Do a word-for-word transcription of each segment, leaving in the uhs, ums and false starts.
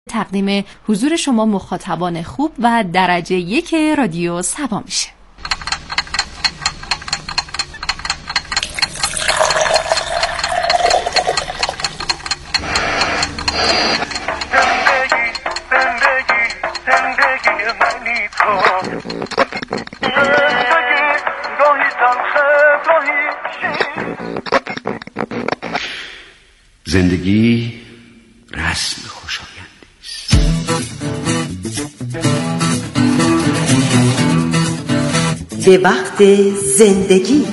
تقدیم حضور شما مخاطبان خوب و درجه یک رادیو سبا میشه. زندگی رسم خوشایندی است. به وقت زندگی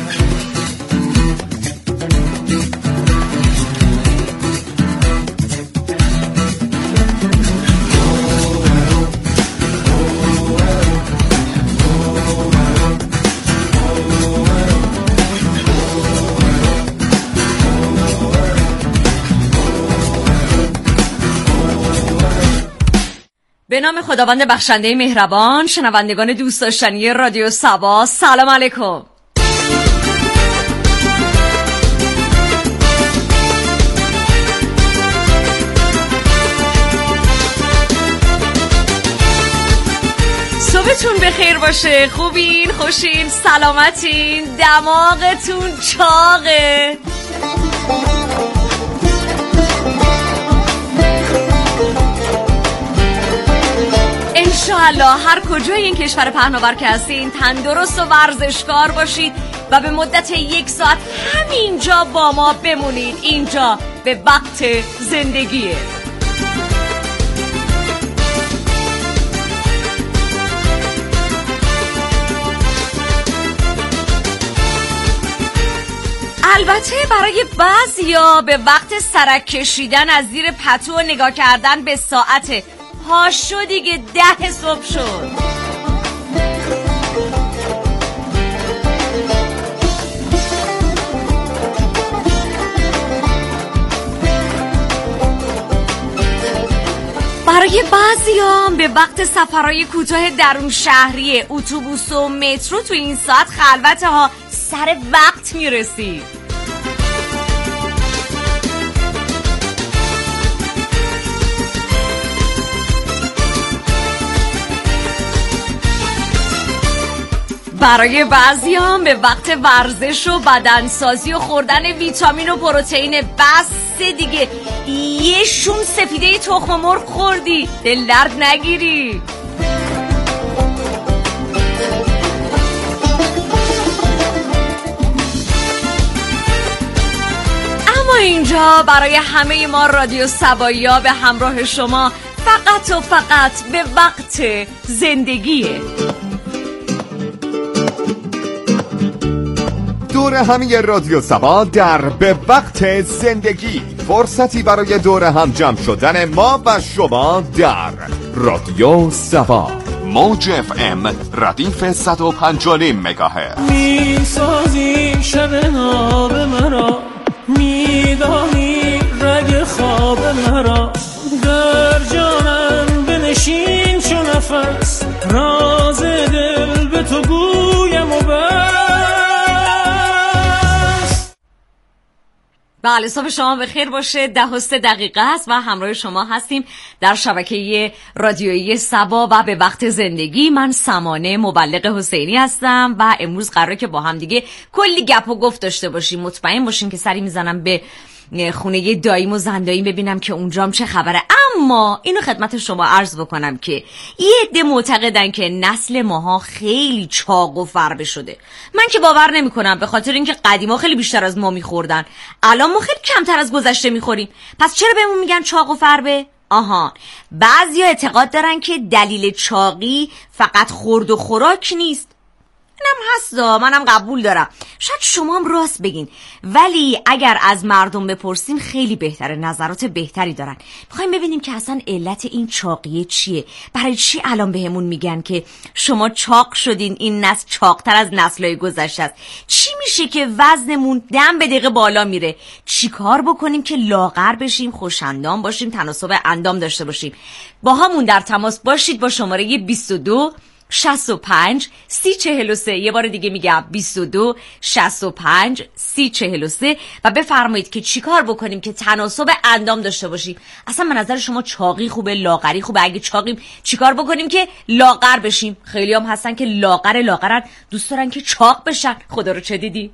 به نام خداوند بخشنده مهربان. شنوندگان دوست داشتنی رادیو سبا، سلام علیکم. صبحتون بخیر باشه. خوبین، خوشین، سلامتین، دماغتون چاقه. انشاءالله هر کجای این کشور پهناور که هستین تندرست و ورزشکار باشید و به مدت یک ساعت همینجا با ما بمونید. اینجا به وقت زندگیه. البته برای بعضیا به وقت سرک کشیدن از زیر پتو و نگاه کردن به ساعت پاشو دیگه ده صبح شد. برای بعضیام به وقت سفرهای کوتاه درون شهری اتوبوس و مترو تو این ساعت خلوته ها سر وقت میرسی. برای بعضیام به وقت ورزش و بدنسازی و خوردن ویتامین و پروتئین بس دیگه. یه شون سفیده تخم مرغ خوردی، دل درد نگیری. اما اینجا برای همه ما رادیو سبایا به همراه شما فقط و فقط به وقت زندگیه. دور همی رادیو سبا در به وقت زندگی، فرصتی برای دور هم جمع شدن ما و شما در رادیو سبا. موج اف ام ردیف صد و پنج و نیم مگاهرتز. می سازی شب ناب مرا، می دانی رگ خواب مرا، در جانم بنشین چو نفس، راز دل به تو گویم و بس. بله، صبح شما بخیر باشه. ده و سه دقیقه است و همراه شما هستیم در شبکه رادیویی سبا و به وقت زندگی. من سمانه مبلغ حسینی هستم و امروز قراره که با هم دیگه کلی گپ و گفت داشته باشیم. مطمئن باشین که سری میزنم به خونه داییم و زنداییم ببینم که اونجام چه خبره. اما اینو خدمت شما عرض بکنم که یه عده معتقدن که نسل ماها خیلی چاق و فربه شده. من که باور نمی کنم، به خاطر اینکه قدیما خیلی بیشتر از ما میخوردن، الان ما خیلی کمتر از گذشته میخوریم. پس چرا بهمون میگن چاق و فربه؟ آها، بعضیا اعتقاد دارن که دلیل چاقی فقط خورد و خوراک نیست. اینم هستا، منم قبول دارم. شاید شما هم راست بگین، ولی اگر از مردم بپرسیم خیلی بهتره، نظرات بهتری دارن. میخوایم ببینیم که اصلا علت این چاقیه چیه. برای چی الان بهمون میگن که شما چاق شدین، این نسل چاقتر از نسل‌های گذشته است؟ چی میشه که وزنمون دم به دقیقه بالا میره؟ چی کار بکنیم که لاغر بشیم، خوش‌اندام باشیم، تناسب اندام داشته باشیم؟ با همون در تماس باشید با شماره بیست و دو شصت و پنج سی چهل و سه. یه بار دیگه میگم بیست و دو شصت و پنج سی چهل و سه و بفرمایید که چیکار بکنیم که تناسب اندام داشته باشیم. اصلا من نظر شما چاقی خوبه لاغری خوبه؟ اگه چاقیم چیکار بکنیم که لاغر بشیم؟ خیلی هم هستن که لاغر لاغرن دوست دارن که چاق بشن. خدا رو چه دیدی؟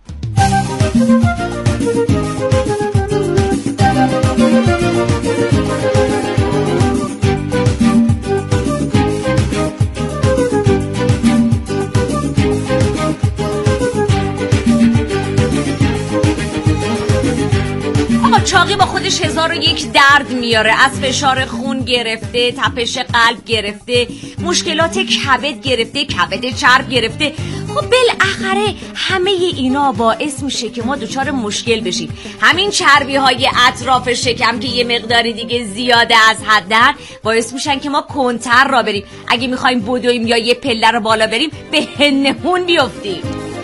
چاقی با خودش هزار و یک درد میاره، از فشار خون گرفته، تپش قلب گرفته، مشکلات کبد گرفته، کبد چرب گرفته. خب بالاخره همه اینا باعث میشه که ما دچار مشکل بشیم. همین چربی های اطراف شکم که یه مقداری دیگه زیاده از حدن باعث میشن که ما کنتر را بریم. اگه میخوایم بدویم یا یه پله رو بالا بریم به هنهون بیفتیم.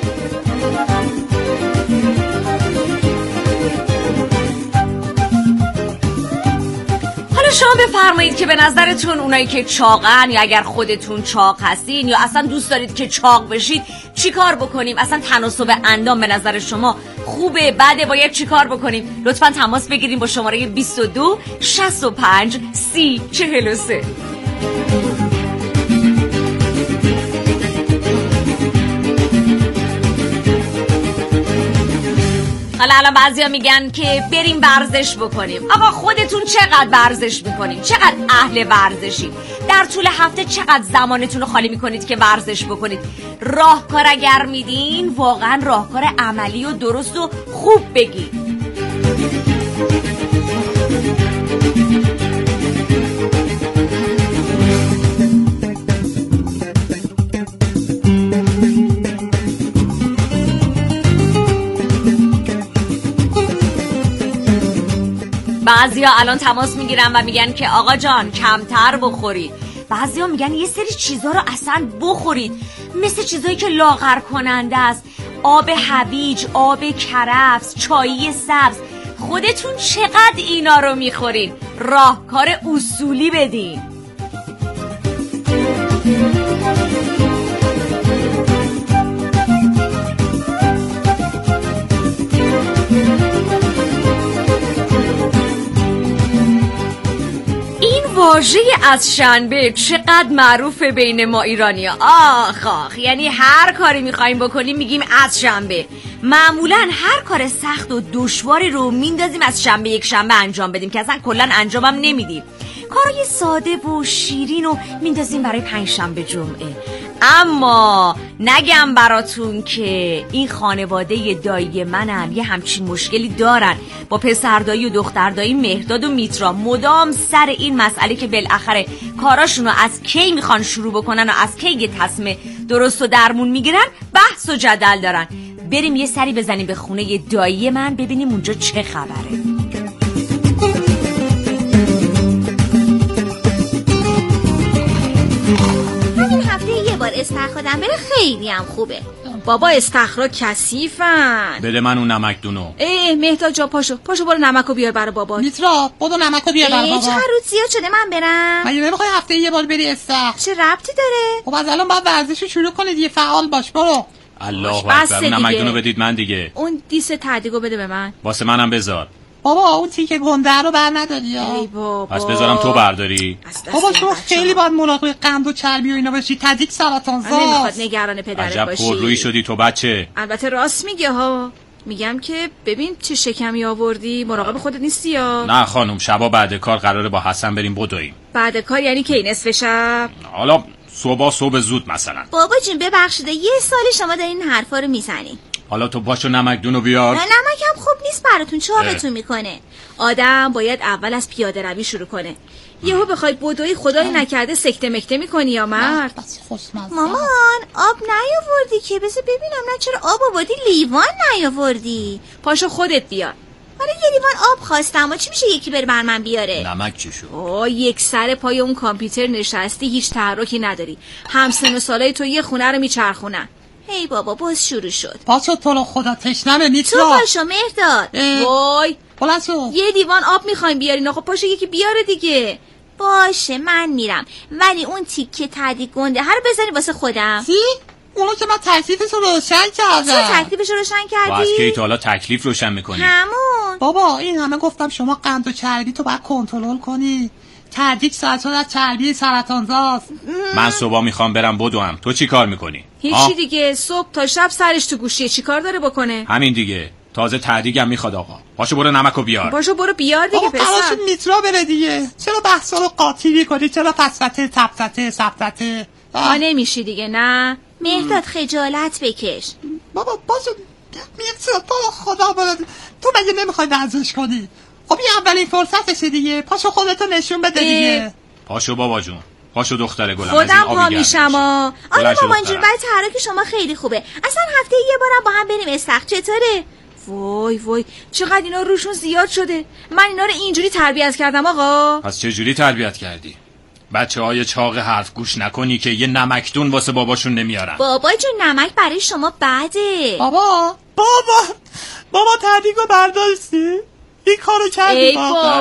شما بفرمایید که به نظرتون اونایی که چاقن یا اگر خودتون چاق هستین یا اصلا دوست دارید که چاق بشید چی کار بکنیم؟ اصلا تناسب اندام به نظر شما خوبه بده؟ باید چی کار بکنیم؟ لطفا تماس بگیریم با شماره بیست و دو شصت و پنج سی چهل و سه. حالا الان بعضیا میگن که بریم ورزش بکنیم. آقا خودتون چقدر ورزش میکنید؟ چقدر اهل ورزشید؟ در طول هفته چقدر زمانتون رو خالی میکنید که ورزش بکنید؟ راهکار اگر میدین واقعا راهکار عملی و درست و خوب بگید. بعضیا الان تماس میگیرن و میگن که آقا جان کمتر بخورید. بعضیا میگن یه سری چیزا رو اصلا بخورید، مثل چیزایی که لاغر کننده است، آب هویج، آب کرفس، چایی سبز. خودتون چقدر اینا رو میخورین؟ راهکار اصولی بدین. واژه از شنبه چقدر معروفه بین ما ایرانی ها. آخ آخ، یعنی هر کاری میخواییم بکنیم میگیم از شنبه. معمولا هر کار سخت و دشواری رو میندازیم از شنبه یک شنبه انجام بدیم که اصلا کلا انجامم نمیدیم. کارای ساده و شیرین رو میندازیم برای پنج شنبه جمعه. اما نگم براتون که این خانواده دایی منم یه همچین مشکلی دارن با پسردایی و دختردایی مهرداد و میترا. مدام سر این مسئله که بالاخره کاراشون رو از کی میخوان شروع بکنن و از کی یه تصمیم درست و درمون میگیرن بحث و جدل دارن. بریم یه سری بزنیم به خونه دایی من ببینیم اونجا چه خبره. بار استخر خودم بره خیلی هم خوبه. بابا استخرا کثیفن. بده من اون نمکدونو. اه مهداد جا پاشو پاشو برو نمکو بیار برای بابا. میترا برو نمکو بیار برای بابا. چه روز زیاد شده من برم؟ مگه نمیخوای هفته یه بار بری استخر؟ چه ربطی داره؟ خب از الان باید ورزشو شروع کنید، یه فعال باش. برو. الله اکبر. نمکدونو بدید من دیگه. اون دیس تعدیگو بده به من. واسه منم بذار. بابا اون تیکه گنده رو بر نداری. ای بابا. پس بذارم تو برداری. بابا شما خیلی باید مراقب قند و چربی و اینا باشی. تدیک سرطان زاست. نمیخواد نگران پدرت باشی. عجب پررویی شدی تو بچه. البته راست میگه ها. میگم که ببین چه شکمی آوردی، مراقب خودت نیستی یا؟ نه خانم، شبا بعد کار قراره با حسن بریم بدویم. بعد کار یعنی کی؟ نصف شب؟ حالا صبح صبح زود مثلا. بابا جون ببخشید یه سال شما دارین این حرفا رو میزنین. حالا تو پاشو نمکدونو بیار. نه نمکم خوب نیست براتون، چاقتون میکنه. آدم باید اول از پیاده روی شروع کنه. یهو بخوای بدوی خدای نکرده سکته مکته میکنی یا مرد؟ مامان آب نیاوردی که؟ بذار ببینم. نه چرا آب آوردی؟ لیوان نیاوردی. پاشو خودت بیار. حالا یه لیوان آب خواستم، اما چی میشه یکی بره بر من بیاره؟ نمک چی شد؟ اوه یک سر پای اون کامپیوتر نشستی، هیچ تحرکی نداری. همسن و سالای تو یه خونه رو میچرخونن. هی بابا باز شروع شد. پاشو تو رو خدا تشنمه میترا. تو پاشو مهرداد. وای پاشو. یه لیوان آب میخوایم بیارین. آقا پاشو یکی بیاره دیگه. باشه من میرم، ولی اون تیکه تعدیق گنده هر بزنی واسه خودم. چی؟ اونو که من تکلیفش رو روشن کردم. چه تکلیفش رو روشن کردی؟ و از کی تا حالا تکلیف روشن میکنی؟ همون بابا این همه گفتم شما قند و چربی تو باید کنترل کنی. تعدیق سرطان از چربی سرطانزاست. من صبح میخوام برم بدوم، تو چی کار میکنی؟ هیچی دیگه، صبح تا شب سرش تو گوشیه، چی کار داره بکنه؟ همین دیگه، تازه تعدیقم میخواد آقا. پاشو برو نمکو بیار. پاشو برو بیار دیگه پسر. آقا قرارش میترا بره دیگه. چرا بحثا رو قاطی میکنی؟ چرا فسفته تپسته سبزته؟ آ نمیشی دیگه نه. مهداد خجالت بکش. بابا باشو میترا بابا خدا برد. تو مگه نمیخوای ورزش کنی؟ خب این اولین فرصتشه دیگه. پاشو خودتو نشون بده دیگه. پاشو بابا جون، پاشو دختر گلم. خودم پا میشم. آره مامان جون، بعد تحرک شما خیلی خوبه. اصلا هفته یه بارم با هم بریم استخر چطوره؟ وای وای چقدر اینا روشون زیاد شده. من اینا رو اینجوری تربیت کردم آقا. پس چه جوری تربیت کردی؟ بچه های چاق حرف گوش نکنی که یه نمکدون واسه باباشون نمیارن. بابا جون نمک برای شما بده. بابا بابا بابا تعدیقو برداشتی؟ این کارو کردی ای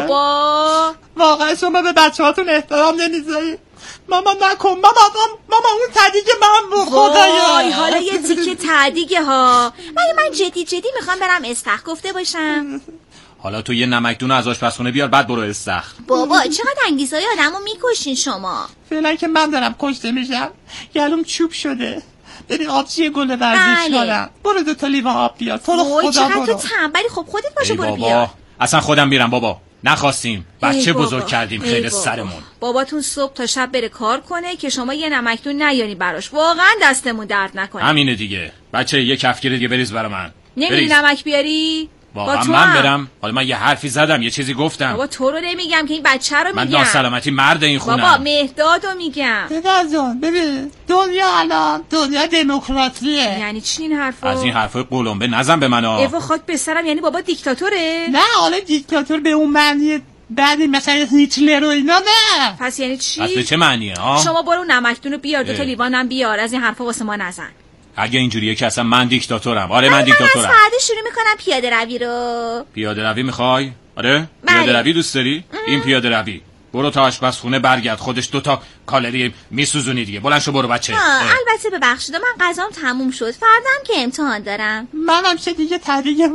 بابا واقعا شما به بچه هاتون احترام نمیذاری. ماما نکن ماما ماما اون تعدیق من بود خدایا. وای حالا یه تیکه تعدیقه ها. مگه من جدی جدی میخوام برم استخر گفته باشم؟ حالا تو یه نمکدون از آشپزخونه بیار بعد برو استخر. بابا چقدر انگیزهای آدمو میکشین شما. فعلا که من دارم کشته میشم، گلوم چوب شده. بریم آبچی گل ورزش کنم. برو دو تا لیوان آب بیار. تو رو خدا چقدر تو تنبلی. خب خودت باشه برو بیار. اصلا خودم میرم بابا. نخواستیم. بچه بزرگ کردیم خیلی سرمون. باباتون صبح تا شب بره کار کنه که شما یه نمکدون نیاری براش. واقعا دستمون درد نکنه. همینه دیگه. بچه یه کفگیر دیگه بریز برا من. نمیری نمک بیاری؟ واقعا من برم؟ حالا من یه حرفی زدم، یه چیزی گفتم. بابا تو رو نمیگم که این بچه رو میگم. من ناسلامتی مرد این خونم. بابا مهدادو میگم. پدر جان ببین دنیا الان دنیا دموکراسیه. یعنی چی این حرفا؟ از این حرفای قلمبه نزن به من. ایوا خاک به سرم. یعنی بابا دیکتاتوره؟ نه حالا دیکتاتور به اون معنی بعدی مثلا هیتلر و اینا نه. پس یعنی چی؟ پس به چه معنیه ها؟ شما برو نمکدونو بیار، دو تا لیوانم بیار. از این حرفا واسه ما نزن. اگه اینجوریه که اصلا من دیکتاتورم. آره من دیکتاتورم. من از فردا شروع میکنم پیاده روی رو. پیاده روی میخوای؟ آره پیاده روی دوست داری؟ این پیاده روی. برو تا آشپزخونه برگرد، خودش دو تا کالری میسوزونی دیگه. بلند شو برو بچه. البته ببخشید من غذام تموم شد، فردام که امتحان دارم. منم چه دیگه تعدیق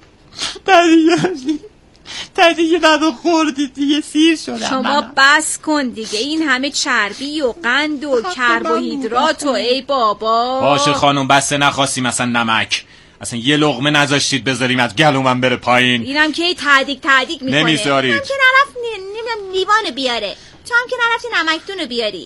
تعدیق تعدیق دادو خوردی دیگه، سیر شدم. شما منم. بس کن دیگه، این همه چربی و قند و کربوهیدرات و ای بابا. باشه خانم بسته، نخواستیم اصلا نمک. اصلا یه لقمه نذاشتید بذاریم از گلومم بره پایین. اینم که تعدیق تعدیق میکنه. نمیذارید. اینم که نرفت نمیدونم لیوان بیاره. تو هم که نرفتی نمکدون بیاری.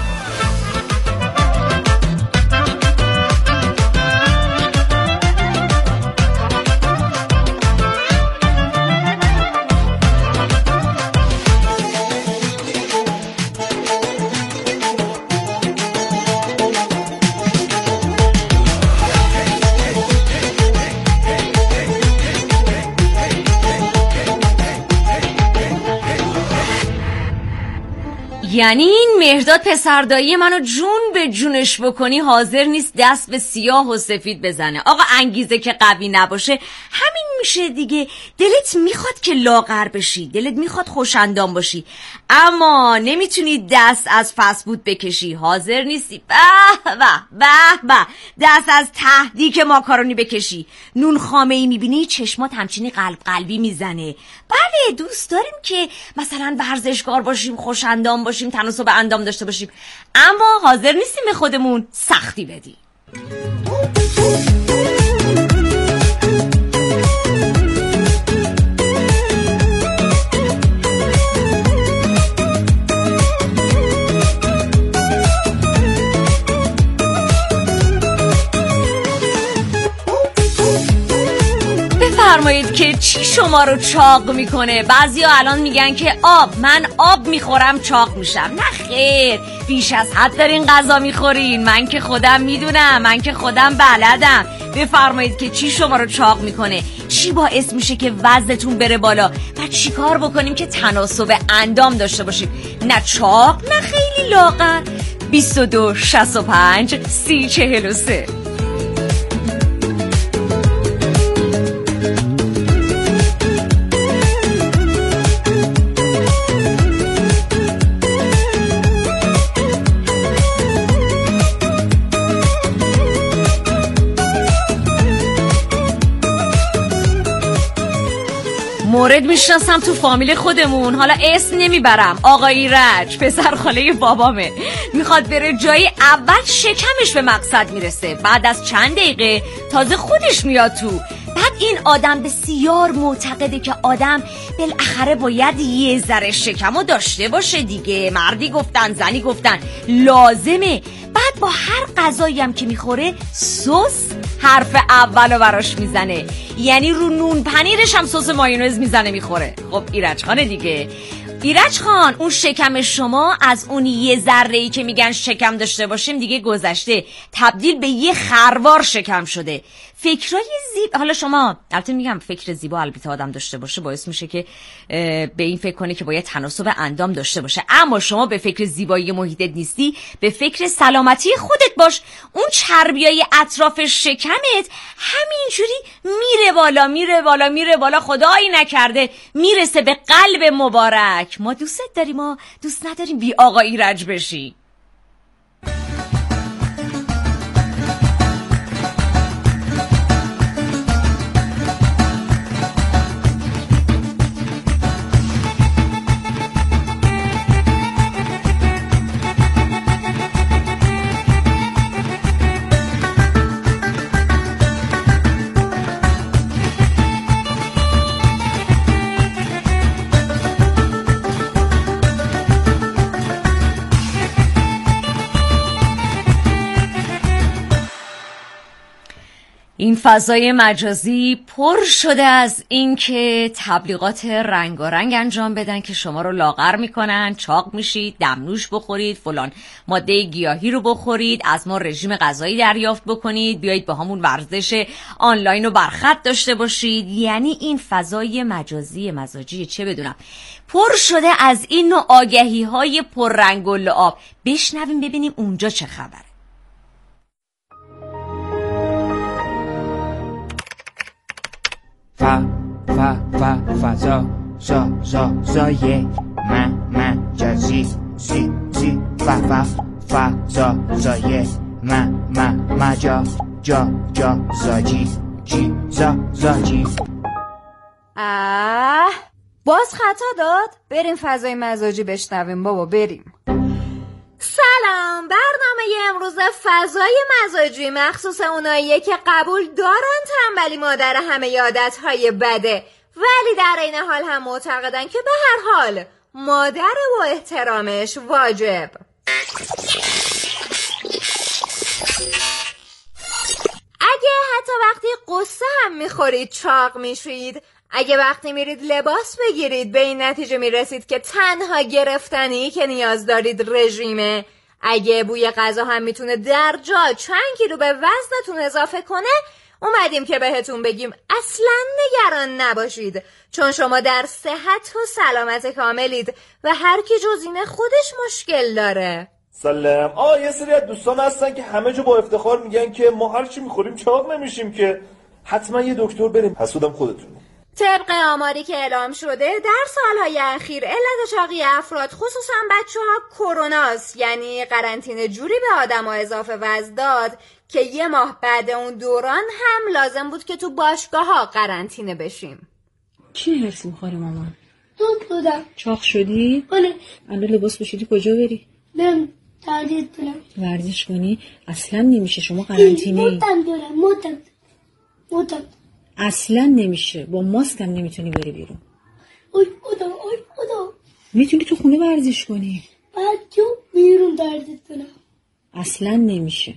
یعنی این مهرداد پسردایی منو جون به جونش بکنی حاضر نیست دست به سیاه و سفید بزنه. آقا انگیزه که قوی نباشه همین میشه دیگه. دلت میخواد که لاغر بشی، دلت میخواد خوشندام باشی، اما نمیتونی دست از فست فود بکشی. حاضر نیستی به به به به دست از تهدیک ماکارونی بکشی. نون خامه ای میبینی چشمات همچینی قلب قلبی میزنه. بله دوست داریم که مثلا ورزشکار باشیم، خوشندام باشیم، تناسب اندام داشته باشیم، اما حاضر نیستیم به خودمون سختی بدیم. بفرمایید که چی شما رو چاق میکنه؟ بعضیا الان میگن که آب، من آب میخورم چاق میشم. نه خیر، بیش از حد دارین غذا میخورین. من که خودم میدونم، من که خودم بلدم. بفرمایید که چی شما رو چاق میکنه؟ چی باعث میشه که وزنتون بره بالا؟ و چی کار بکنیم که تناسب اندام داشته باشیم؟ نه چاق نه خیلی لاغر. بیست و دو شصت و پنج سی چهل و سه. مورد میشناسم تو فامیل خودمون، حالا اسم نمیبرم، آقا ایرج پسر خاله بابامه، میخواد بره جای اول شکمش به مقصد میرسه، بعد از چند دقیقه تازه خودش میاد تو. بعد این آدم بسیار معتقده که آدم بالاخره باید یه ذره شکمو داشته باشه دیگه، مردی گفتن زنی گفتن لازمه. بعد با هر غذایی هم که میخوره سس حرف اولو براش میزنه، یعنی رو نون پنیرش هم سس مایونز میزنه میخوره. خب ایرج خانه دیگه، ایرج خان اون شکم شما از اون یه ذره‌ای که میگن شکم داشته باشیم دیگه گذشته، تبدیل به یه خروار شکم شده. فکرای زیبا، حالا شما البته میگم فکر زیبا البته آدم داشته باشه باعث میشه که به این فکر کنه که باید تناسب اندام داشته باشه، اما شما به فکر زیبایی محیطت نیستی، به فکر سلامتی خودت باش. اون چربیای اطراف شکمت همینجوری میره بالا میره بالا میره بالا، خدایی نکرده میرسه به قلب مبارک. ما دوست داریم، ما دوست نداریم بی آقا ایرج بشی. این فضای مجازی پر شده از این که تبلیغات رنگارنگ انجام بدن که شما رو لاغر میکنن، چاق میشید، دمنوش بخورید، فلان ماده گیاهی رو بخورید، از ما رژیم غذایی دریافت بکنید، بیایید با همون ورزش آنلاین رو برخط داشته باشید. یعنی این فضای مجازی مزاجی چه بدونم پر شده از این نوع آگهی های پر رنگ و لعاب. بشنویم ببینیم اونجا چه خبره. فا فا فا فضا زا زا زای من مجازی سی سی فا فا فا زا زای من من مجا جا جا زاجی جی زا زاجی. اه باز خطا داد. بریم فضای مزاجی بشنویم بابا، بریم. سلام، برنامه امروز فضای مزاجی مخصوص اوناییه که قبول دارن تنبلی مادر همه عادتهای بده، ولی در این حال هم معتقدن که به هر حال مادر و احترامش واجب. اگه حتی وقتی قصه هم میخورید چاق میشید، اگه وقتی میرید لباس بگیرید به این نتیجه میرسید که تنها گرفتنی که نیاز دارید رژیمه، اگه بوی غذا هم میتونه در جا چند کیلو به وزنتون اضافه کنه، اومدیم که بهتون بگیم اصلا نگران نباشید، چون شما در صحت و سلامت کاملید و هر کی جز این خودش مشکل داره. سلام. آه یه سری از دوستان هستن که همه جا با افتخار میگن که ما هر چی میخوریم چاق نمیشیم، که حتما یه دکتر بریم. حسودم خودتون. طبق آماری که اعلام شده در سالهای اخیر علت چاقی افراد خصوصا بچه‌ها کروناست، یعنی قرنطینه جوری به آدم‌ها اضافه وزن داد که یه ماه بعد اون دوران هم لازم بود که تو باشگاه‌ها قرنطینه بشیم. چی هرس می‌خوری مامان؟ دود بودم. چاق شدی؟ آره. الان لباس پوشیدی کجا بری؟ برم ورزش کنم. ورزش کنی؟ اصلا نمیشه، شما قرنطینه‌ای. مدام دارم مدام مدام اصلا نمیشه، با ماسک هم نمیتونی بری بیرون. اوی خدا اوی خدا. میتونی تو خونه ورزش کنی. بچه بیرون ورزش کنم. اصلا نمیشه.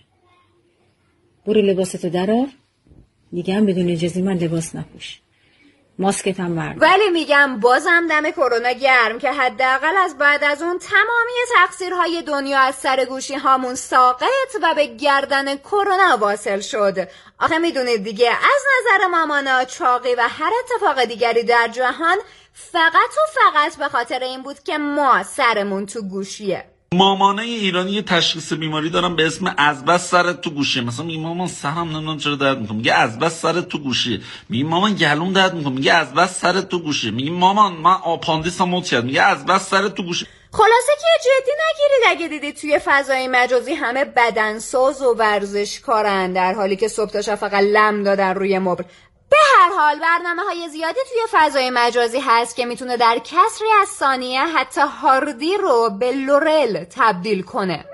برو لباستو درار، دیگه هم بدون اجازه من لباس نپوش، ماسکت هم بردار. ولی میگم بازم دم کرونا گرم که حداقل از بعد از اون تمامی تقصیرهای دنیا از سر گوشی هامون ساقط و به گردن کرونا واصل شد. آخه میدونید دیگه از نظر مامانا چاقی و هر اتفاق دیگری در جهان فقط و فقط به خاطر این بود که ما سرمون تو گوشیه. مامانای ایرانی یه تشخیص بیماری دارن به اسم از بس سرت تو گوشیه. مثلا میگه مامان سرم نمیدونم چرا درد میکنه، میگه از بس سرت تو گوشیه. میگه مامان گلوم درد میکنه، میگه از بس سرت تو گوشیه. میگه مامان من آپاندیسم مد کرد، میگه از بس سرت تو گوشیه. خلاصه که جدی نگیرید اگه دیدید توی فضای مجازی همه بدنساز و ورزشکارن در حالی که صبح تا شب فقط لم دادن روی مبل. به هر حال برنامه‌های زیادی توی فضای مجازی هست که میتونه در کسری از ثانیه حتی هاردی رو به لورل تبدیل کنه.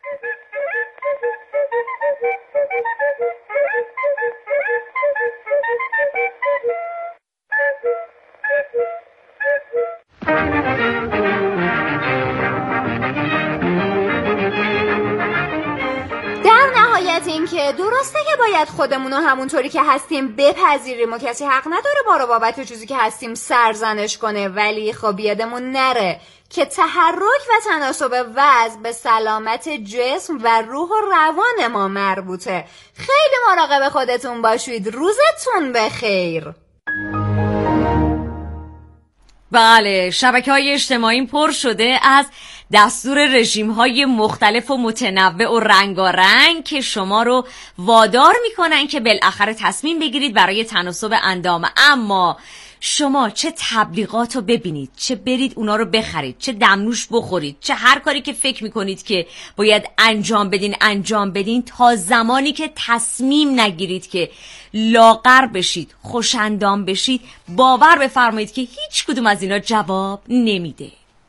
این که درسته که باید خودمونو همونطوری که هستیم بپذیریم و کسی حق نداره ما رو بابت چیزی که هستیم سرزنش کنه، ولی خب یادمون نره که تحرک و تناسب وضع به سلامت جسم و روح و روان ما مربوطه. خیلی مراقب خودتون باشید. روزتون بخیر. بله، شبکه‌های اجتماعی پر شده از دستور رژیم‌های مختلف و متنوع و رنگارنگ که شما رو وادار میکنن که بالاخره تصمیم بگیرید برای تناسب اندام. اما شما چه تبلیغات رو ببینید، چه برید اونا رو بخرید، چه دمنوش بخورید، چه هر کاری که فکر میکنید که باید انجام بدین انجام بدین، تا زمانی که تصمیم نگیرید که لاغر بشید، خوش‌اندام بشید، باور بفرمایید که هیچ کدوم از اینا جواب نمیده.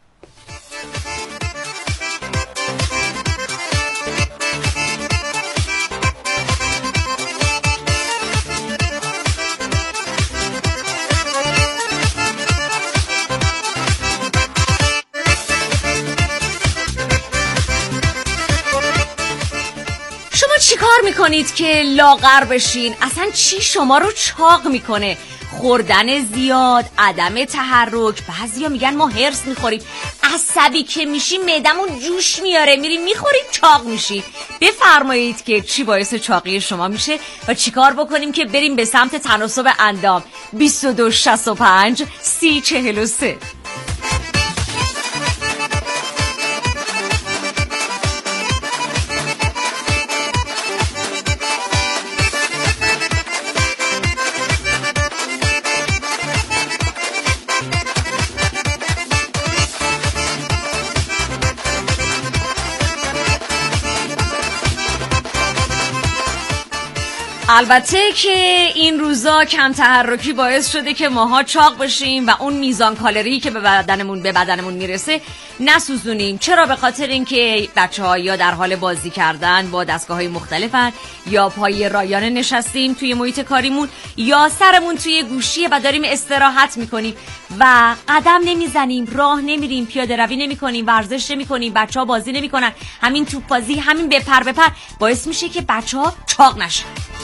چی کار میکنید که لاغر بشین؟ اصلا چی شما رو چاق میکنه؟ خوردن زیاد، عدم تحرک. بعضیا میگن ما هرس میخوریم، عصبی که میشیم معدمون جوش میاره، میریم میخوریم چاق میشی. بفرمایید که چی باعث چاقی شما میشه و چی کار بکنیم که بریم به سمت تناسب اندام. بیست و دو شصت و پنج سی چهل و سه. البته که این روزا کم تحرکی باعث شده که ماها چاق بشیم و اون میزان کالری که به بدنمون به بدنمون میرسه نسوزونیم. چرا؟ به خاطر اینکه بچه‌ها یا در حال بازی کردن با دستگاه‌های مختلفن، یا پای رایانه نشستیم توی محیط کاریمون، یا سرمون توی گوشیه و داریم استراحت میکنیم و قدم نمیزنیم، راه نمیریم، پیاده روی نمیکنیم، ورزش نمیکنیم، بچه‌ها بازی نمیکنن. همین توپ بازی، همین بپر بپر باعث میشه که بچه‌ها چاق نشن.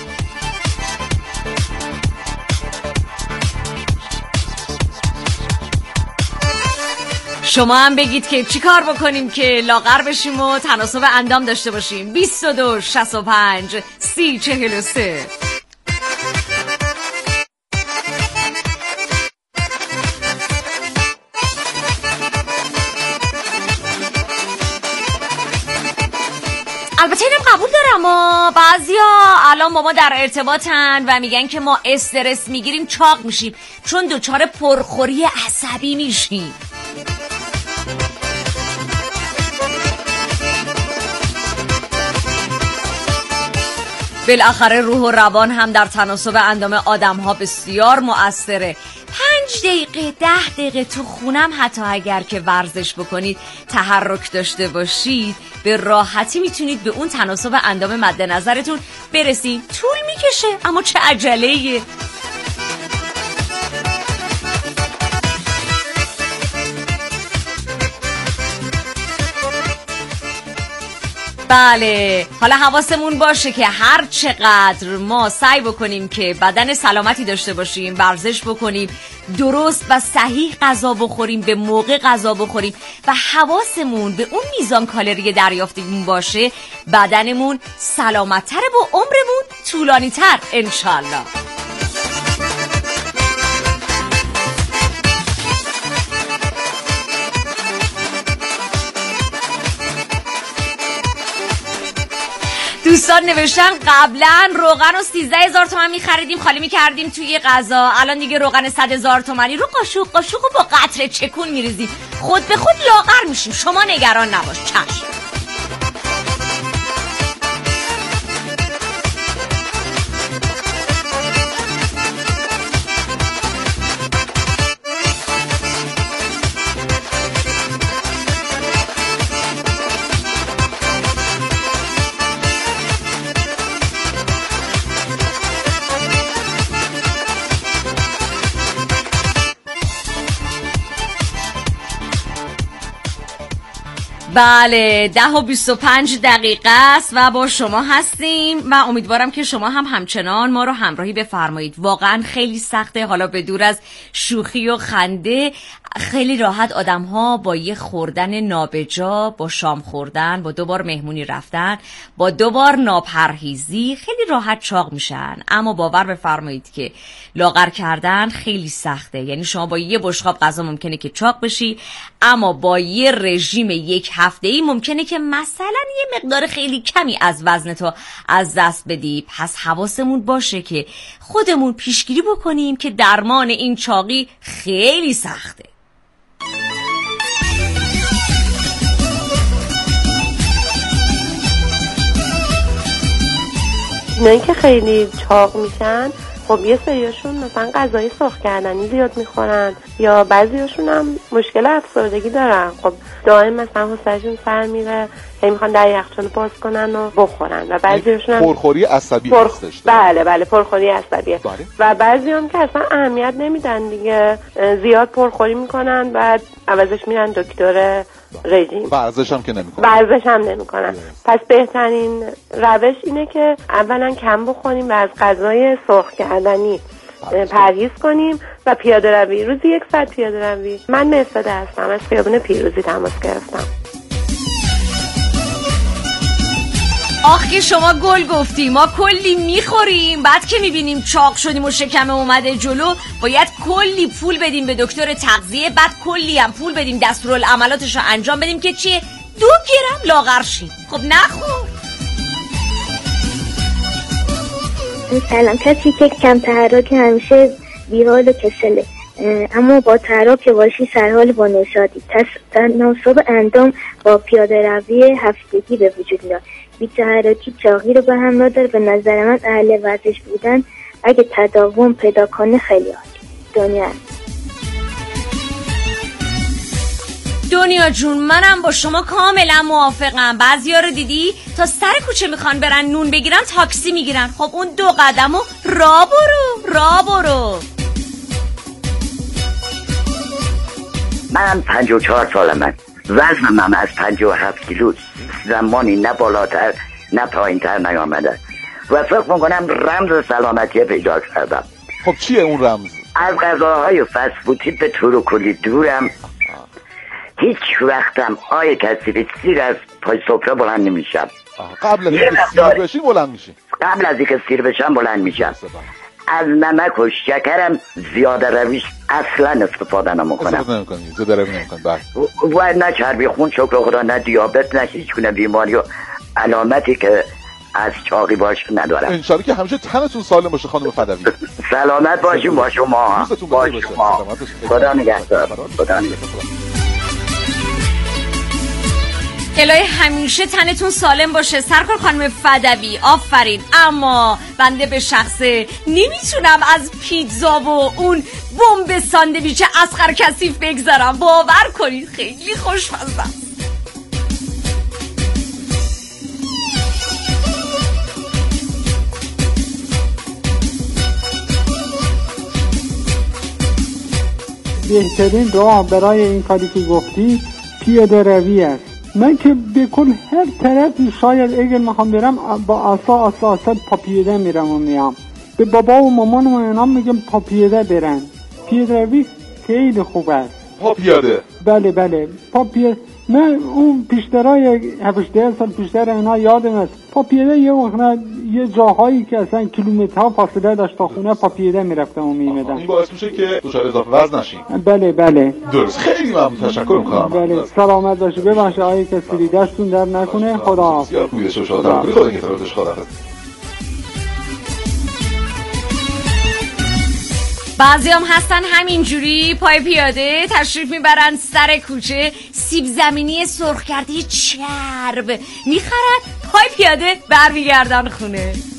شما هم بگید که چی کار بکنیم که لاغر بشیم و تناسب اندام داشته باشیم. بیست و دو شصت و پنج سی چهل و سه. البته اینم قبول دارم، ما بعضیا الان با ما در ارتباطن و میگن که ما استرس میگیریم چاق میشیم چون دچار پرخوری عصبی میشیم. بالاخره روح و روان هم در تناسب اندام آدم ها بسیار مؤثره. پنج دقیقه ده دقیقه تو خونم حتی اگر که ورزش بکنید، تحرک داشته باشید، به راحتی میتونید به اون تناسب اندام مد نظرتون برسید. طول میکشه اما چه عجله‌ایه. بله، حالا حواسمون باشه که هر چقدر ما سعی بکنیم که بدن سلامتی داشته باشیم، ورزش بکنیم، درست و صحیح غذا بخوریم، به موقع غذا بخوریم و حواسمون به اون میزان کالری دریافتیمون باشه، بدنمون سلامت‌تره و عمرمون طولانی‌تر انشالله. دوستان نوشتن قبلا روغن رو سیزده هزار تومن میخریدیم، خالی میکردیم توی غذا، الان دیگه روغن صد هزار تومنی رو قاشق قاشق و با قطره چکون میریزیم، خود به خود لاغر میشیم. شما نگران نباش. چشم. بله ده و بیست و پنج دقیقه است و با شما هستیم و امیدوارم که شما هم همچنان ما رو همراهی بفرمایید. واقعا خیلی سخته، حالا به دور از شوخی و خنده، خیلی راحت آدم ها با یه خوردن نابجا، با شام خوردن، با دو بار مهمونی رفتن، با دو بار ناپرهیزی خیلی راحت چاق میشن. اما باور بفرمایید که لاغر کردن خیلی سخته. یعنی شما با یه بشقاب غذا ممکنه که چاق بشی، اما با یه رژیم یک هفته‌ای ممکنه که مثلا یه مقدار خیلی کمی از وزنتو از دست بدی. پس حواسمون باشه که خودمون پیشگیری بکنیم که درمان این چاقی خیلی سخته. اینایی که خیلی چاق میشن، خب یه سریاشون مثلا غذای سرخ کردنی زیاد میخورن یا بعضیاشون هم مشکل افسردگی دارن. خب دائم مثلا حوصله‌شون سر میره، هی میخوان در یخچال باز کنن و بخورن و بعضیاشون هم پرخوری عصبی پر... هستش. بله بله پرخوری عصبیه. بله. و بعضی هم که اصلا اهمیت نمیدن دیگه، زیاد پرخوری میکنن و عوضش میرن دکتر رژیم. ورزش هم که نمیکنن. ورزش هم نمیکنن. پس بهترین روش اینه که اولا کم بخوریم و از غذای سرخ کردنی پرهیز کنیم و پیاده روی، روزی یک ساعت پیاده روی. من مهساده هستم، از خیابون پیروزی تماس گرفتم. آخ که شما گل گفتی، ما کلی میخوریم، بعد که میبینیم چاق شدیم و شکم اومده جلو باید کلی پول بدیم به دکتر تغذیه، بعد کلی هم پول بدیم دستورالعملاتش رو انجام بدیم که چیه؟ دو گرم لاغر شیم. خب نخور. سلام. کسی که کم تحرک همیشه بیحال و کسله، اما با تحرک باشی سرحال با نشاطی. تناسب اندام با پیاده روی هفتگی به وجود میاد. بی تحرکی چاقی رو به همراه داره. به نظر من اهل ورزش بودن اگه تداوم پیدا کنه خیلی عالی. دنیا دنیا جون، منم با شما کاملا موافقم. بعضیا رو دیدی تا سر کوچه میخوان برن نون بگیرن تاکسی میگیرن. خب اون دو قدمو را برو را برو. من پنج و چهار سالمه، وزنم هم از پنج و هفت کیلو زمانی نه بالاتر نه پایین تر نیامده و فکر میکنم رمز سلامتی پیدا کردم. خب چیه اون رمز؟ از غذاهای فست فودی به طور کلی دورم. هیچ وقتم آیه کسی به سیر از پای سفره بلند نمیشم. قبل از اینکه سیر بشی بلند میشی؟ قبل از اینکه سیر بشم بلند میشم. از نمک و شکرم زیاده رویش اصلا استفاده نمیکنم. استفاده نمیکنی؟ زیاده روی نمیکنی؟ بله. و نه چربی خون شکر خدا، نه دیابت، نه هیچ گونه بیماری و علامتی که از چاقی باش ندارم. انشالله که همیشه تنتون سالم باشه خانم فدوی. سلامت باشیم با شما. با شما. خدا نگهدار. خدا نگهدار. الهی همیشه تنتون سالم باشه. سرکار خانم فدوی آفرین. اما بنده به شخصه نمیتونم از پیتزا و اون بمب ساندویچ اصغر کثیف بگذارم. باور کنید خیلی خوشمزه است. بهترین راه برای این کاری که گفتی پیاده روی است. من که به کل هر طرفی شاید اگر میخوام برم با آسا آسا آسا پا پیاده میرم و میام. به بابا و مامان و اینا میگم پا پیاده برن. پیاده روی خیلی خوب است. پا پیاده؟ بله بله پا پیاده. من اون پیشترهای هفته سال پیشتر اینا یادم است. پا پیاده یه وقت یه جاهایی که اصلا کیلومترها فاصله داشت تا خونه پا پیاده میرفتم و میمدم. این باعث میشه که دچار اضافه وزن نشین. بله بله. درست. خیلی ممنون، تشکر میکنم. بله سلامت باشید. ببخشید آقای کسری دستتون در نکنه. خدا حافظ. یا خوبی شما شاد خدا نگهدارتش. خدا حافظ. بعضی هم هستن همینجوری پای پیاده تشریف میبرن سر کوچه، سیب زمینی سرخ کرده چرب میخرن، پای پیاده برمیگردن خونه.